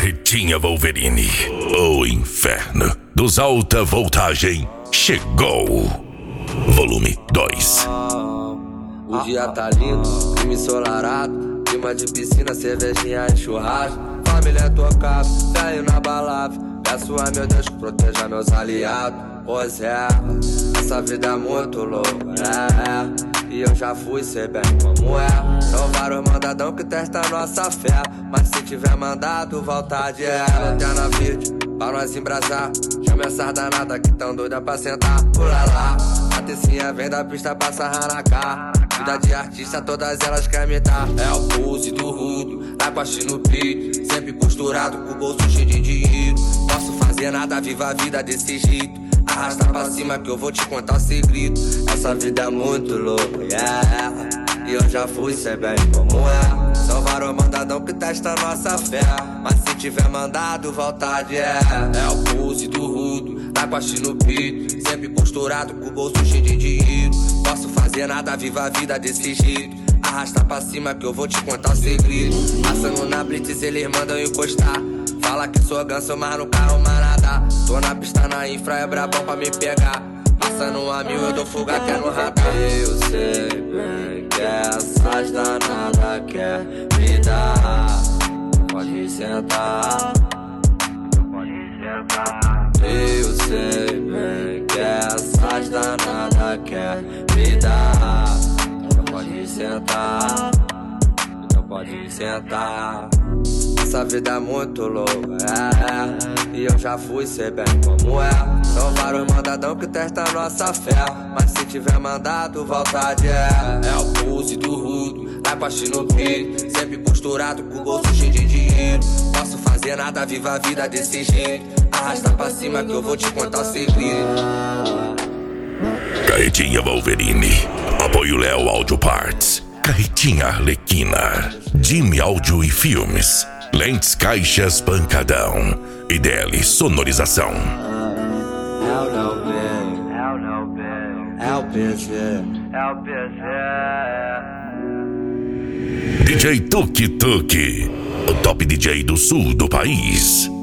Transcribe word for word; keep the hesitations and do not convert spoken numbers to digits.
Carretinha Wolverine, o inferno dos alta voltagem chegou. Volume dois. O dia tá lindo, clima ensolarado, clima de piscina, cervejinha e churrasco. Família tocada, velho na balada. Peço a meu Deus que proteja meus aliados. Pois é, essa vida é muito louca, é, é. E eu já fui, sei bem como é. São vários mandadão que testam nossa fé, mas se tiver mandado, vontade é. Lanterna verde, pra nós embrasar. Chama essas danadas que tão doida pra sentar. Pula lá, a tecinha vem da pista pra sarrar na cara. Vida de artista, todas elas querem me dar. É o pulse do rudo, na costa no peito, sempre posturado com o bolso cheio de dinheiro. Posso fazer nada, viva a vida desse jeito. Arrasta pra cima que eu vou te contar o segredo. Essa vida é muito louca, yeah. E eu já fui, sei bem como é. São vários mandadão que testa nossa fé, mas se tiver mandado, vontade é. É o pulse do rudo, tá com a no peito, sempre posturado com o bolso cheio de dinheiro. Posso fazer nada, viva a vida desse jeito. Arrasta pra cima que eu vou te contar o segredo. Passando na blitz, eles mandam encostar. Fala que sou ganso, mas no carro manada. Tô na pista, na infra, é brabão pra me pegar. Passando a mil, eu dou fuga até no radar. Eu sei bem que essas danadas quer me dar. Pode sentar, pode sentar. Eu sei bem que essas danadas quer me dar. Pode sentar, então pode sentar. Essa vida é muito louca, é, é. E eu já fui, sei bem como é. São vários mandadão que testam nossa fé, mas se tiver mandado, vontade é. É o pulse do rudo, na costa no peito, sempre posturado com o bolso cheio de dinheiro. Posso fazer nada, viva a vida desse jeito. Arrasta pra cima que eu vou te contar o segredo. Carretinha Wolverine, apoio Léo Audio Parts, Carretinha Arlequina, Jimmy Áudio e Filmes, Lentes Caixas Pancadão e D L Sonorização. É o Léo B, é o Léo B, é o P G, é o P G. D J Tuk Tuk, o top D J do sul do país.